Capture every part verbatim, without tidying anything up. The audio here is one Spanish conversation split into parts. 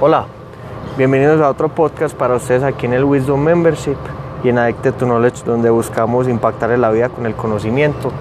Hola, bienvenidos a otro podcast para ustedes aquí en el Wisdom Membership y en Addicted to Knowledge, donde buscamos impactar en la vida con el conocimiento.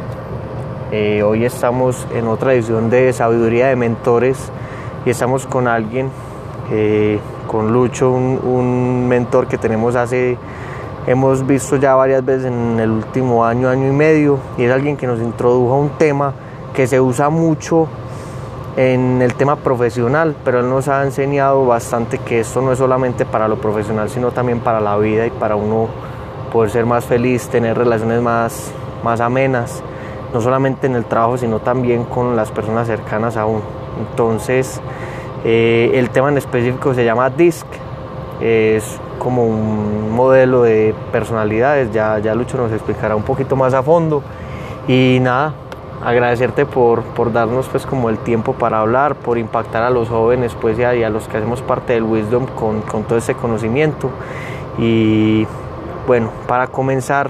Eh, hoy estamos en otra edición de Sabiduría de Mentores y estamos con alguien, eh, con Lucho, un, un mentor que tenemos hace, hemos visto ya varias veces en el último año, año y medio, y es alguien que nos introdujo a un tema que se usa mucho en el tema profesional, pero él nos ha enseñado bastante que esto no es solamente para lo profesional, sino también para la vida y para uno poder ser más feliz, tener relaciones más, más amenas, no solamente en el trabajo, sino también con las personas cercanas a uno. Entonces, eh, el tema en específico se llama D I S C, es como un modelo de personalidades, ya, ya Lucho nos explicará un poquito más a fondo. Y nada, agradecerte por, por darnos pues como el tiempo para hablar, por impactar a los jóvenes pues y a, y a los que hacemos parte del Wisdom con, con todo ese conocimiento. Y bueno, para comenzar,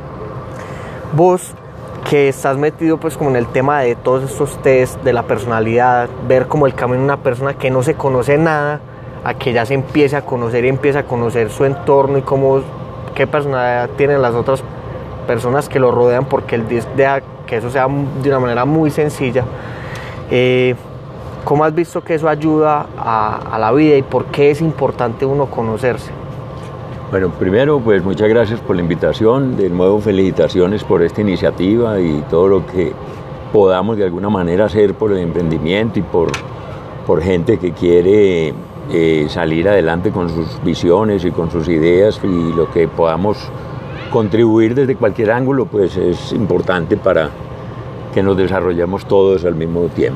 vos que estás metido pues como en el tema de todos estos test de la personalidad, ver como el camino de una persona que no se conoce nada a que ya se empiece a conocer y empieza a conocer su entorno y cómo, qué personalidad tienen las otras personas que lo rodean, porque el D I S C deja que eso sea de una manera muy sencilla. Eh, ¿Cómo has visto que eso ayuda a, a la vida y por qué es importante uno conocerse? Bueno, primero, pues muchas gracias por la invitación. De nuevo, felicitaciones por esta iniciativa y todo lo que podamos de alguna manera hacer por el emprendimiento y por, por gente que quiere eh, salir adelante con sus visiones y con sus ideas, y lo que podamos contribuir desde cualquier ángulo pues es importante para que nos desarrollemos todos al mismo tiempo.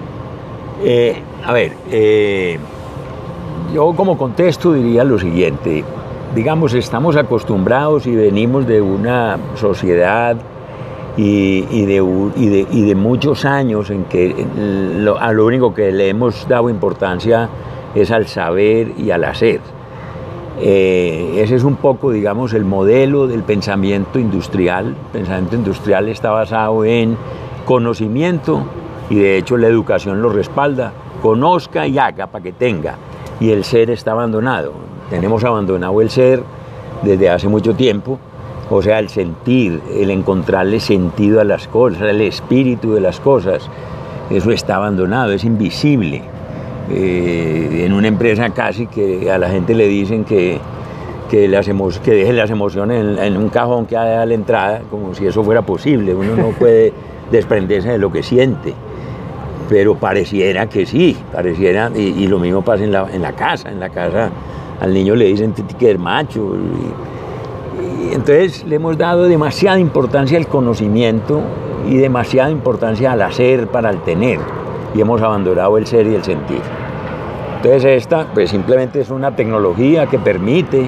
Eh, a ver, eh, yo como contexto diría lo siguiente: digamos, estamos acostumbrados y venimos de una sociedad y, y, de, y, de, y de muchos años en que lo, a lo único que le hemos dado importancia es al saber y al hacer. Eh, ese es un poco, digamos, el modelo del pensamiento industrial. El pensamiento industrial está basado en conocimiento y de hecho la educación lo respalda. Conozca y haga para que tenga. Y el ser está abandonado. Tenemos abandonado el ser desde hace mucho tiempo. O sea, el sentir, el encontrarle sentido a las cosas, el espíritu de las cosas, eso está abandonado, es invisible. Eh, en una empresa casi que a la gente le dicen que, que, las emo- que deje las emociones en, en un cajón que hay a la entrada, como si eso fuera posible. Uno no puede desprenderse de lo que siente, pero pareciera que sí, pareciera, y, y lo mismo pasa en la, en la casa, en la casa al niño le dicen que es macho, y, y entonces le hemos dado demasiada importancia al conocimiento y demasiada importancia al hacer para el tener, y hemos abandonado el ser y el sentir. Entonces esta pues simplemente es una tecnología que permite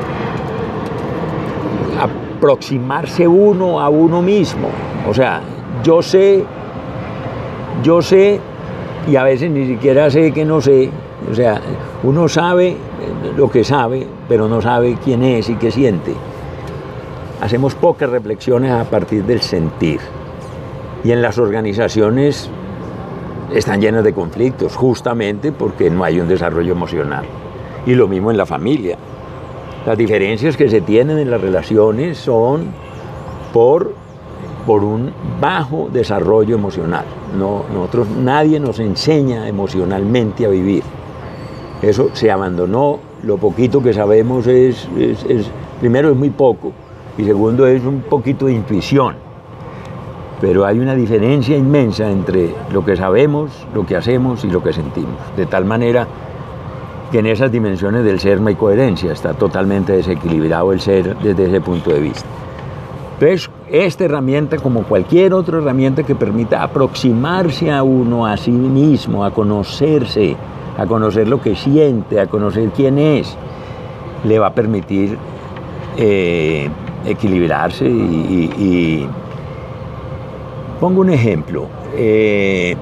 aproximarse uno a uno mismo. O sea, yo sé, yo sé y a veces ni siquiera sé que no sé. O sea, uno sabe lo que sabe, pero no sabe quién es y qué siente. Hacemos pocas reflexiones a partir del sentir. Y en las organizaciones están llenas de conflictos, justamente porque no hay un desarrollo emocional. Y lo mismo en la familia. Las diferencias que se tienen en las relaciones son por, por un bajo desarrollo emocional. No, nosotros, nadie nos enseña emocionalmente a vivir. Eso se abandonó. Lo poquito que sabemos es, es, es, primero es muy poco, y segundo es un poquito de intuición. Pero hay una diferencia inmensa entre lo que sabemos, lo que hacemos y lo que sentimos. De tal manera que en esas dimensiones del ser no hay coherencia, está totalmente desequilibrado el ser desde ese punto de vista. Entonces, esta herramienta, como cualquier otra herramienta que permita aproximarse a uno, a sí mismo, a conocerse, a conocer lo que siente, a conocer quién es, le va a permitir eh, equilibrarse y... y, y pongo un ejemplo. Eh,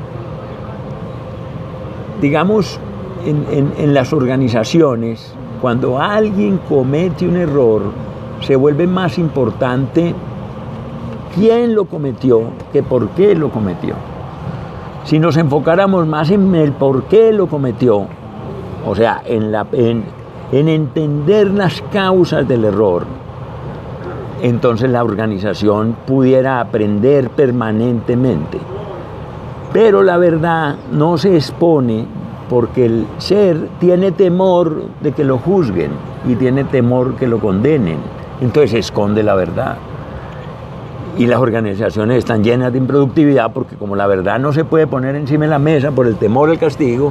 digamos, en, en, en las organizaciones, cuando alguien comete un error, se vuelve más importante quién lo cometió que por qué lo cometió. Si nos enfocáramos más en el por qué lo cometió, o sea, en, la, en, en entender las causas del error, entonces la organización pudiera aprender permanentemente. Pero la verdad no se expone porque el ser tiene temor de que lo juzguen y tiene temor que lo condenen. Entonces se esconde la verdad. Y las organizaciones están llenas de improductividad porque como la verdad no se puede poner encima de la mesa por el temor al castigo,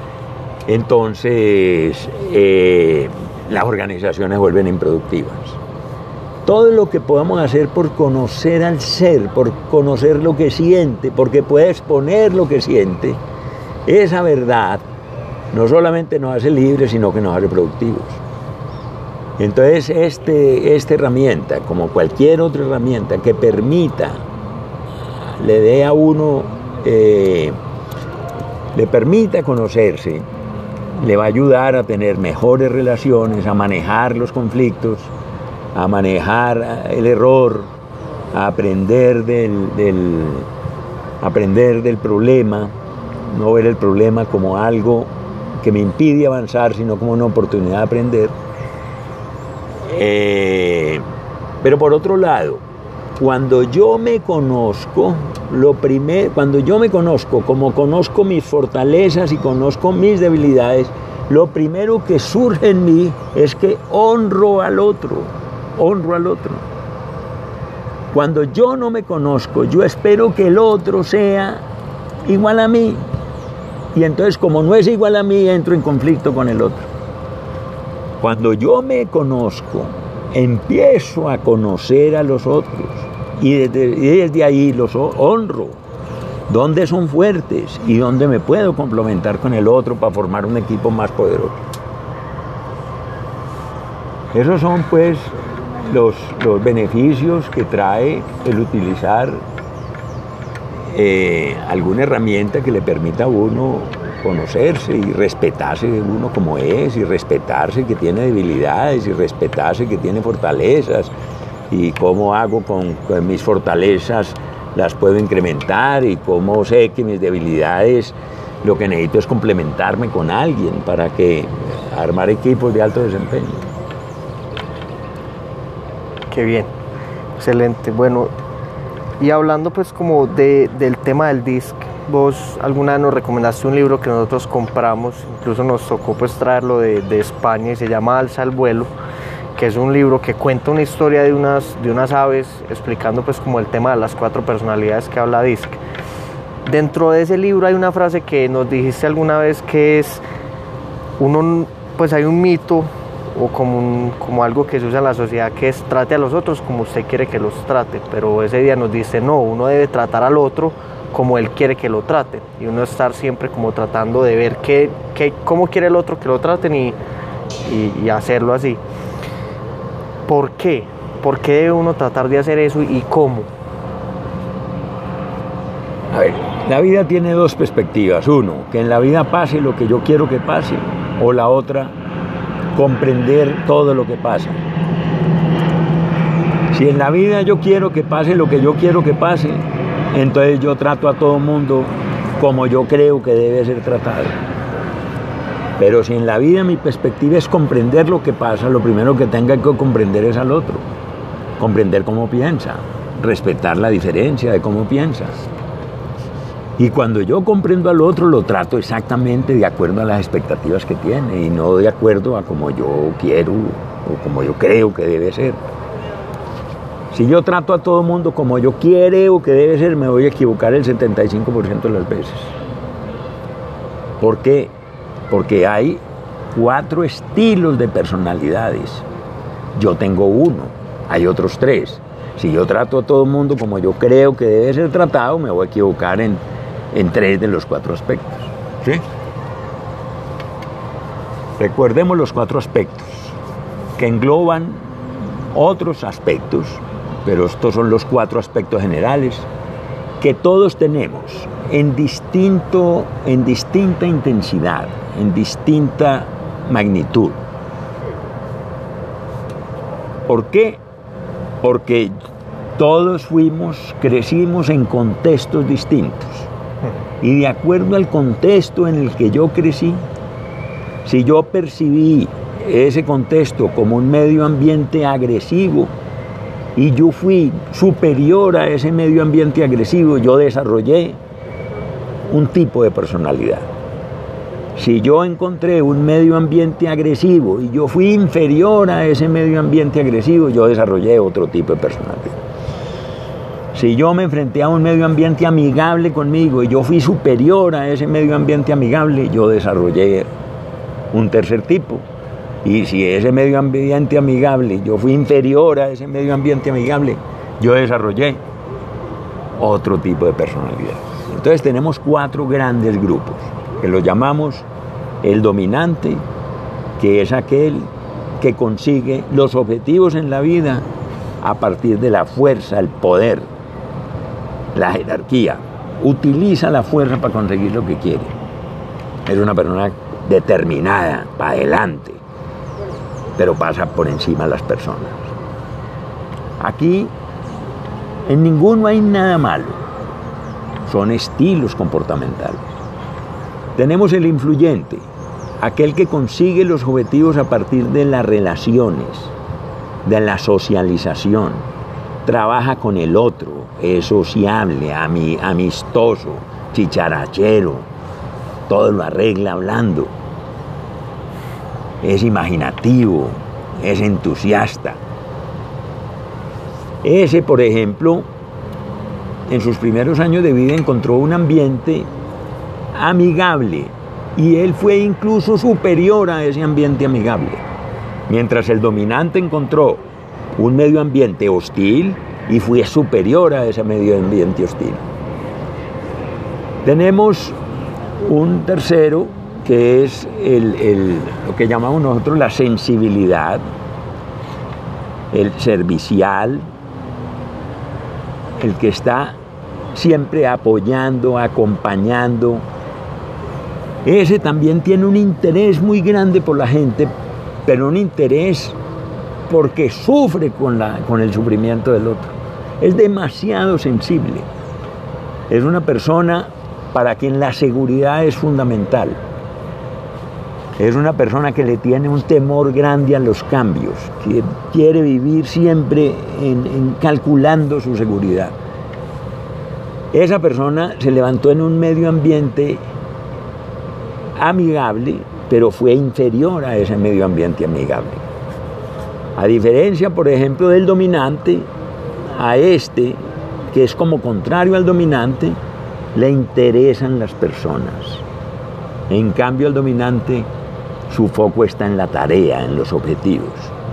entonces eh, las organizaciones vuelven improductivas. Todo lo que podamos hacer por conocer al ser, por conocer lo que siente, porque puede exponer lo que siente, esa verdad no solamente nos hace libres, sino que nos hace productivos. Entonces, este, esta herramienta, como cualquier otra herramienta que permita, le dé a uno, eh, le permita conocerse, le va a ayudar a tener mejores relaciones, a manejar los conflictos, a manejar el error, a aprender del, del, aprender del problema, no ver el problema como algo que me impide avanzar, sino como una oportunidad de aprender. Eh, pero por otro lado, cuando yo me conozco, lo primer, cuando yo me conozco, como conozco mis fortalezas y conozco mis debilidades, lo primero que surge en mí es que honro al otro, honro al otro. Cuando yo no me conozco, yo espero que el otro sea igual a mí. Y entonces, como no es igual a mí, entro en conflicto con el otro. Cuando yo me conozco, empiezo a conocer a los otros y desde, y desde ahí los honro. Dónde son fuertes y dónde me puedo complementar con el otro para formar un equipo más poderoso. Esos son pues los, los beneficios que trae el utilizar eh, alguna herramienta que le permita a uno conocerse y respetarse uno como es, y respetarse que tiene debilidades, y respetarse que tiene fortalezas, y cómo hago con, con mis fortalezas, las puedo incrementar, y cómo sé que mis debilidades lo que necesito es complementarme con alguien para que armar equipos de alto desempeño. Qué bien, excelente. Bueno, y hablando pues como de, del tema del D I S C, vos alguna vez nos recomendaste un libro que nosotros compramos, incluso nos tocó pues traerlo de, de España, y se llama Alza el vuelo, que es un libro que cuenta una historia de unas, de unas aves, explicando pues como el tema de las cuatro personalidades que habla D I S C. Dentro de ese libro hay una frase que nos dijiste alguna vez que es, uno, pues hay un mito o como, un, como algo que se usa en la sociedad que es trate a los otros como usted quiere que los trate, pero ese día nos dice no, uno debe tratar al otro como él quiere que lo traten, y uno estar siempre como tratando de ver qué, qué, cómo quiere el otro que lo traten y, y, y hacerlo así. ¿Por qué? ¿Por qué debe uno tratar de hacer eso y cómo? A ver, la vida tiene dos perspectivas. Uno, que en la vida pase lo que yo quiero que pase, o la otra, comprender todo lo que pasa. Si en la vida yo quiero que pase lo que yo quiero que pase, entonces yo trato a todo mundo como yo creo que debe ser tratado. Pero si en la vida mi perspectiva es comprender lo que pasa, lo primero que tenga que comprender es al otro. Comprender cómo piensa, respetar la diferencia de cómo piensa. Y cuando yo comprendo al otro, lo trato exactamente de acuerdo a las expectativas que tiene y no de acuerdo a como yo quiero o como yo creo que debe ser. Si yo trato a todo mundo como yo quiero que debe ser, me voy a equivocar el setenta y cinco por ciento de las veces. ¿Por qué? Porque hay cuatro estilos de personalidades. Yo tengo uno, hay otros tres. Si yo trato a todo el mundo como yo creo que debe ser tratado, me voy a equivocar en, en tres de los cuatro aspectos. ¿Sí? Recuerdemos los cuatro aspectos, que engloban otros aspectos, pero estos son los cuatro aspectos generales que todos tenemos en, distinto, en distinta intensidad, en distinta magnitud. ¿Por qué? Porque todos fuimos, crecimos en contextos distintos. Y de acuerdo al contexto en el que yo crecí, Si yo percibí ese contexto como un medio ambiente agresivo y yo fui superior a ese medio ambiente agresivo, yo desarrollé un tipo de personalidad. Si yo encontré un medio ambiente agresivo y yo fui inferior a ese medio ambiente agresivo, yo desarrollé otro tipo de personalidad. Si yo me enfrenté a un medio ambiente amigable conmigo y yo fui superior a ese medio ambiente amigable, yo desarrollé un tercer tipo. Y si ese medio ambiente amigable, yo fui inferior a ese medio ambiente amigable, yo desarrollé otro tipo de personalidad. Entonces tenemos cuatro grandes grupos, que los llamamos el dominante, que es aquel que consigue los objetivos en la vida a partir de la fuerza, el poder, la jerarquía. Utiliza la fuerza para conseguir lo que quiere. Es una persona determinada, para adelante, pero pasa por encima de las personas. Aquí en ninguno hay nada malo, son estilos comportamentales. Tenemos el influyente, aquel que consigue los objetivos a partir de las relaciones, de la socialización, trabaja con el otro, es sociable, amistoso, chicharachero, todo lo arregla hablando. Es imaginativo, es entusiasta. Ese, por ejemplo, en sus primeros años de vida encontró un ambiente amigable y él fue incluso superior a ese ambiente amigable. Mientras el dominante encontró un medio ambiente hostil y fue superior a ese medio ambiente hostil. Tenemos un tercero, que es el, el, lo que llamamos nosotros la sensibilidad, el servicial, el que está siempre apoyando, acompañando. Ese también tiene un interés muy grande por la gente, pero un interés porque sufre con, la, con el sufrimiento del otro. Es demasiado sensible. Es una persona para quien la seguridad es fundamental. Es una persona que le tiene un temor grande a los cambios, que quiere vivir siempre en, en calculando su seguridad. Esa persona se levantó en un medio ambiente amigable, pero fue inferior a ese medio ambiente amigable. A diferencia, por ejemplo, del dominante, a este, que es como contrario al dominante, le interesan las personas. En cambio, el dominante, su foco está en la tarea, en los objetivos.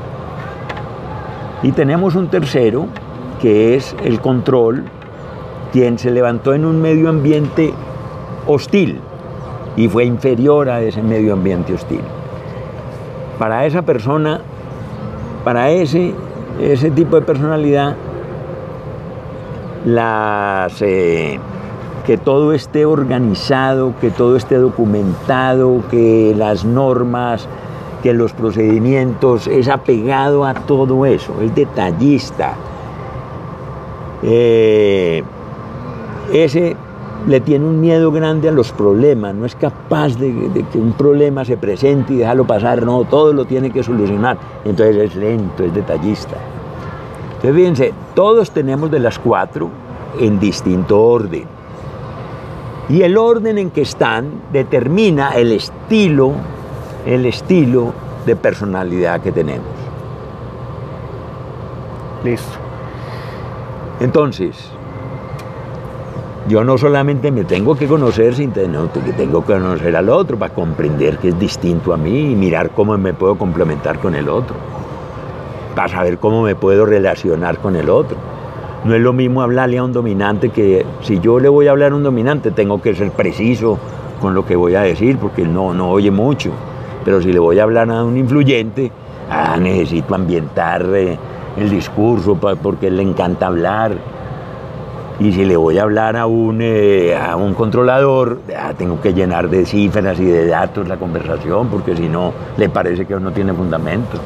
Y tenemos un tercero, que es el control, quien se levantó en un medio ambiente hostil y fue inferior a ese medio ambiente hostil. Para esa persona, para ese, ese tipo de personalidad, las, eh, que todo esté organizado, que todo esté documentado, que las normas, que los procedimientos, es apegado a todo eso, es detallista. Eh, ese le tiene un miedo grande a los problemas, no es capaz de, de que un problema se presente y dejarlo pasar, no, todo lo tiene que solucionar, entonces es lento, es detallista. Entonces fíjense, todos tenemos de las cuatro en distinto orden, y el orden en que están determina el estilo, el estilo de personalidad que tenemos. Listo. Entonces, yo no solamente me tengo que conocer, sino que tengo que conocer al otro para comprender que es distinto a mí y mirar cómo me puedo complementar con el otro, para saber cómo me puedo relacionar con el otro. No es lo mismo hablarle a un dominante que si yo le voy a hablar a un dominante tengo que ser preciso con lo que voy a decir porque no, no oye mucho. Pero si le voy a hablar a un influyente, ah, necesito ambientar eh, el discurso pa, porque le encanta hablar. Y si le voy a hablar a un, eh, a un controlador, ah, tengo que llenar de cifras y de datos la conversación porque si no le parece que no tiene fundamento.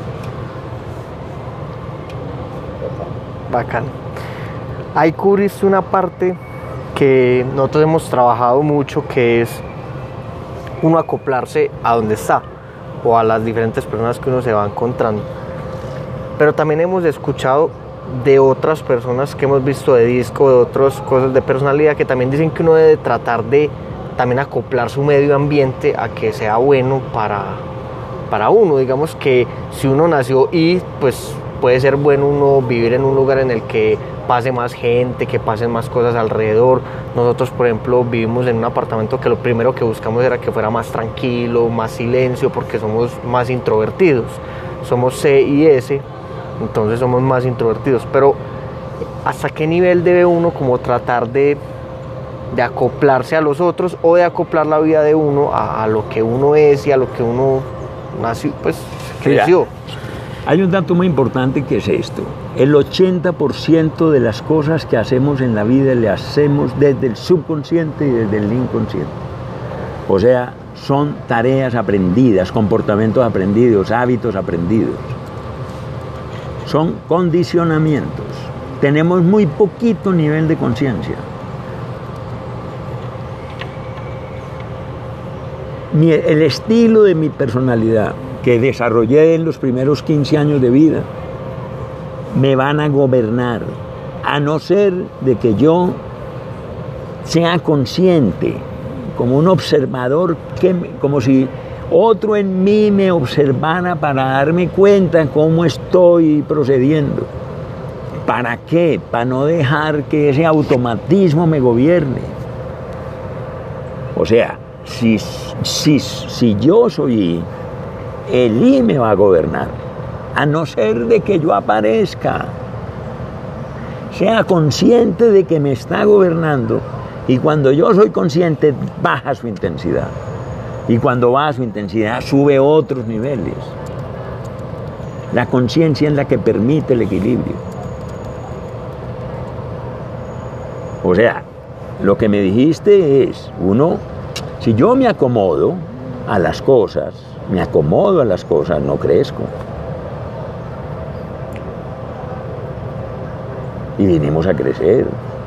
Bacán. Ahí cubriste una parte que nosotros hemos trabajado mucho, que es uno acoplarse a donde está. o a las diferentes personas que uno se va encontrando. Pero también hemos escuchado de otras personas que hemos visto de disco, de otras cosas de personalidad, que también dicen que uno debe tratar de también acoplar su medio ambiente a que sea bueno para, para uno. Digamos que si uno nació y pues puede ser bueno uno vivir en un lugar en el que pase más gente, que pasen más cosas alrededor. Nosotros, por ejemplo, vivimos en un apartamento que lo primero que buscamos era que fuera más tranquilo, más silencio, porque somos más introvertidos. Somos C y S, entonces somos más introvertidos. Pero ¿hasta qué nivel debe uno como tratar de, de acoplarse a los otros o de acoplar la vida de uno a, a lo que uno es y a lo que uno nació, pues creció? Hay un dato muy importante que es esto. El ochenta por ciento de las cosas que hacemos en la vida le hacemos desde el subconsciente y desde el inconsciente. O sea, son tareas aprendidas, comportamientos aprendidos, hábitos aprendidos. Son condicionamientos. Tenemos muy poquito nivel de conciencia. Mi, el estilo de mi personalidad que desarrollé en los primeros quince años de vida me van a gobernar, a no ser de que yo sea consciente, como un observador, que, como si otro en mí me observara para darme cuenta cómo estoy procediendo. ¿Para qué? Para no dejar que ese automatismo me gobierne. O sea, si, si, si yo soy I, el I me va a gobernar, a no ser de que yo aparezca, sea consciente de que me está gobernando, y cuando yo soy consciente baja su intensidad, y cuando baja su intensidad sube otros niveles. La conciencia es la que permite el equilibrio. O sea, lo que me dijiste es, uno, si yo me acomodo a las cosas, me acomodo a las cosas, no crezco. Y vinimos a crecer.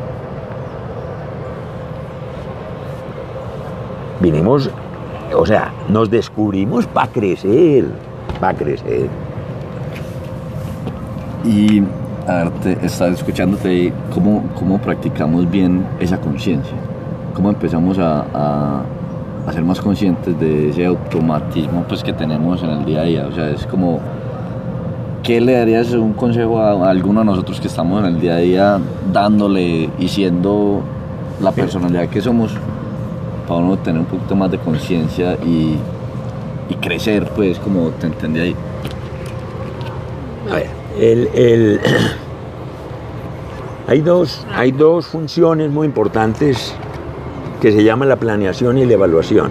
Vinimos, o sea, nos descubrimos para crecer, para crecer. Y, a ver, te, estaba escuchándote, ¿cómo, cómo practicamos bien esa conciencia? ¿Cómo empezamos a, a, a ser más conscientes de ese automatismo pues, que tenemos en el día a día? O sea, es como, ¿qué le darías un consejo a, a alguno de nosotros que estamos en el día a día dándole y siendo la personalidad que somos para uno tener un poquito más de conciencia y, y crecer, pues, como te entendí ahí? A ver, el, el, hay, dos, hay dos funciones muy importantes que se llaman la planeación y la evaluación.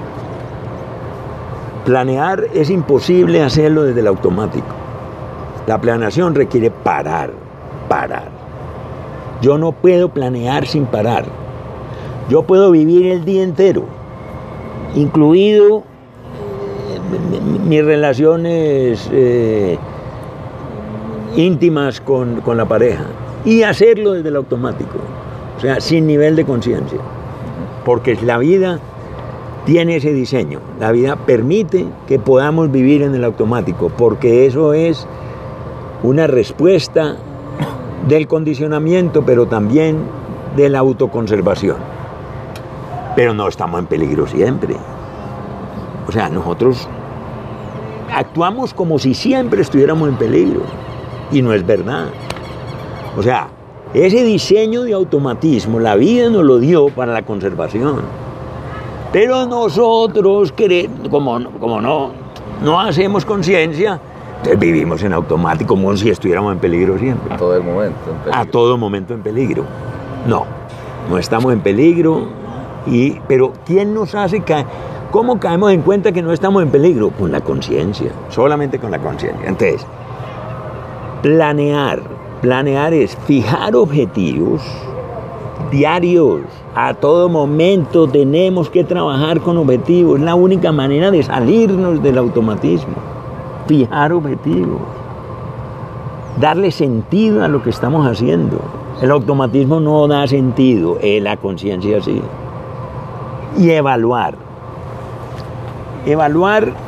Planear es imposible hacerlo desde el automático. La planeación requiere parar, parar. Yo no puedo planear sin parar. Yo puedo vivir el día entero, incluido mis relaciones eh, íntimas con, con la pareja, y hacerlo desde el automático, o sea, sin nivel de conciencia. Porque la vida tiene ese diseño. La vida permite que podamos vivir en el automático, porque eso es una respuesta del condicionamiento, pero también de la autoconservación. Pero no estamos en peligro siempre. O sea, nosotros actuamos como si siempre estuviéramos en peligro, y no es verdad. O sea, ese diseño de automatismo, la vida nos lo dio para la conservación. Pero nosotros, como, como no, no hacemos conciencia, entonces vivimos en automático como si estuviéramos en peligro siempre. A todo el momento en peligro. A todo momento en peligro. No, no estamos en peligro. Y, pero ¿quién nos hace caer? ¿Cómo caemos en cuenta que no estamos en peligro? Con la conciencia, solamente con la conciencia. Entonces, planear. Planear es fijar objetivos diarios. A todo momento tenemos que trabajar con objetivos. Es la única manera de salirnos del automatismo. Fijar objetivos. Darle sentido a lo que estamos haciendo. El automatismo no da sentido, eh, la conciencia sí. Y evaluar. Evaluar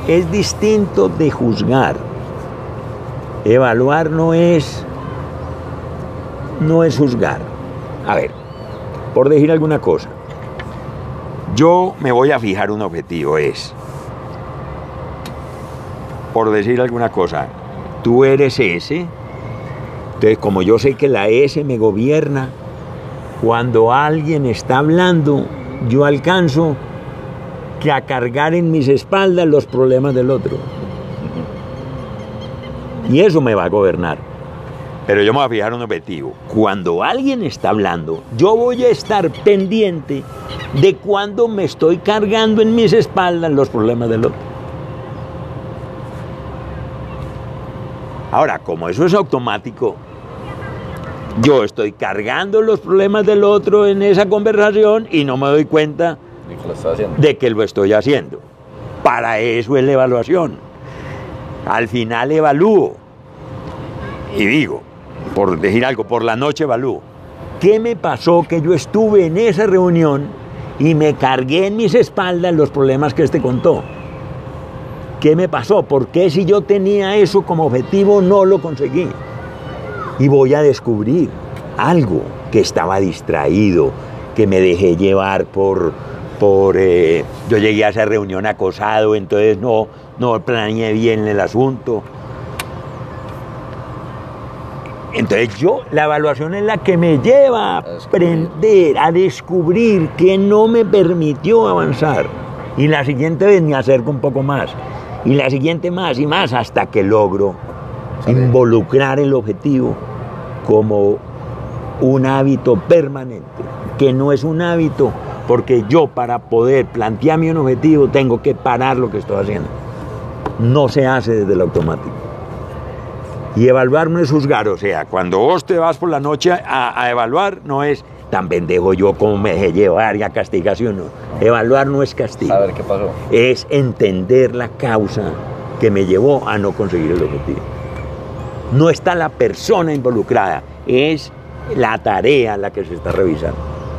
es distinto de juzgar. Evaluar no es, no es juzgar. A ver, por decir alguna cosa, yo me voy a fijar un objetivo, es, por decir alguna cosa, tú eres S, entonces como yo sé que la S me gobierna, cuando alguien está hablando, yo alcanzo que a cargar en mis espaldas los problemas del otro. Y eso me va a gobernar. Pero yo me voy a fijar un objetivo. Cuando alguien está hablando, yo voy a estar pendiente de cuando me estoy cargando en mis espaldas los problemas del otro. Ahora, como eso es automático, yo estoy cargando los problemas del otro en esa conversación y no me doy cuenta ¿De que lo está haciendo? de que lo estoy haciendo. Para eso es la evaluación. Al final evalúo y digo, por decir algo, por la noche evalúo. ¿Qué me pasó que yo estuve en esa reunión y me cargué en mis espaldas los problemas que este contó? ¿Qué me pasó? ¿Por qué si yo tenía eso como objetivo no lo conseguí? Y voy a descubrir algo, que estaba distraído, que me dejé llevar por... por eh, yo llegué a esa reunión acosado, entonces no, no planeé bien el asunto. Entonces yo, la evaluación es la que me lleva a aprender, a descubrir que no me permitió avanzar. Y la siguiente vez me acerco un poco más. Y la siguiente más y más hasta que logro involucrar el objetivo como un hábito permanente, que no es un hábito porque yo para poder plantearme un objetivo tengo que parar lo que estoy haciendo. No se hace desde el automático. Y evaluar no es juzgar, o sea, cuando vos te vas por la noche a, a evaluar, no es tan pendejo yo como me dejé llevar y a castigación, no. Evaluar no es castigo. A ver qué pasó. Es entender la causa que me llevó a no conseguir el objetivo. No está la persona involucrada, es la tarea la que se está revisando.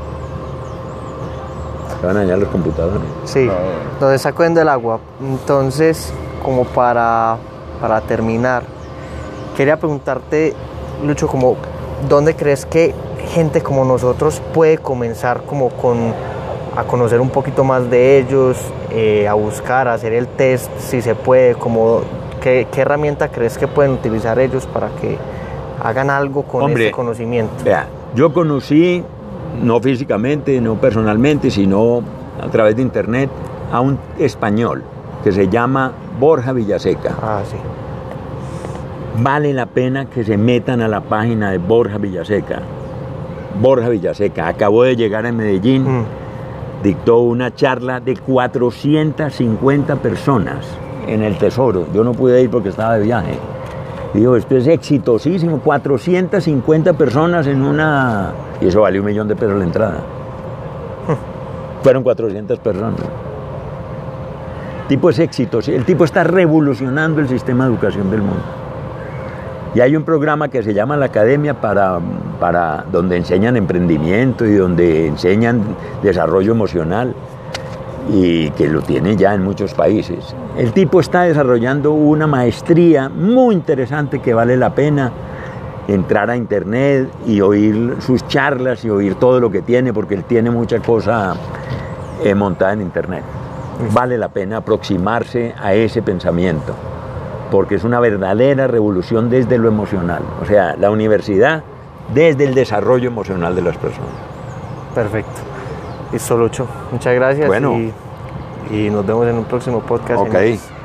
¿Se van a dañar los computadores? Sí, No. donde sacuden del agua. Entonces, como para, para terminar, quería preguntarte, Lucho, como, ¿dónde crees que gente como nosotros puede comenzar como con, a conocer un poquito más de ellos, eh, a buscar, a hacer el test, si se puede, como, ¿qué, qué herramienta crees que pueden utilizar ellos para que hagan algo con Hombre, este conocimiento? Vea, yo conocí, no físicamente, no personalmente, sino a través de internet, a un español que se llama Borja Villaseca. Ah, sí. Vale la pena que se metan a la página de Borja Villaseca. Borja Villaseca acabó de llegar a Medellín, mm. dictó una charla de cuatrocientas cincuenta personas en el Tesoro. Yo no pude ir porque estaba de viaje. Y digo, esto es exitosísimo, cuatrocientas cincuenta personas en una... Y eso valió un millón de pesos la entrada. Fueron cuatrocientas personas. El tipo es exitosísimo, el tipo está revolucionando el sistema de educación del mundo. Y hay un programa que se llama la Academia para, para donde enseñan emprendimiento y donde enseñan desarrollo emocional y que lo tiene ya en muchos países. El tipo está desarrollando una maestría muy interesante que vale la pena entrar a internet y oír sus charlas y oír todo lo que tiene, porque él tiene mucha cosa eh, montada en internet. Vale la pena aproximarse a ese pensamiento, porque es una verdadera revolución desde lo emocional. O sea, la universidad desde el desarrollo emocional de las personas. Perfecto. Listo, Lucho. Muchas gracias. Bueno. Y, y nos vemos en un próximo podcast. Ok.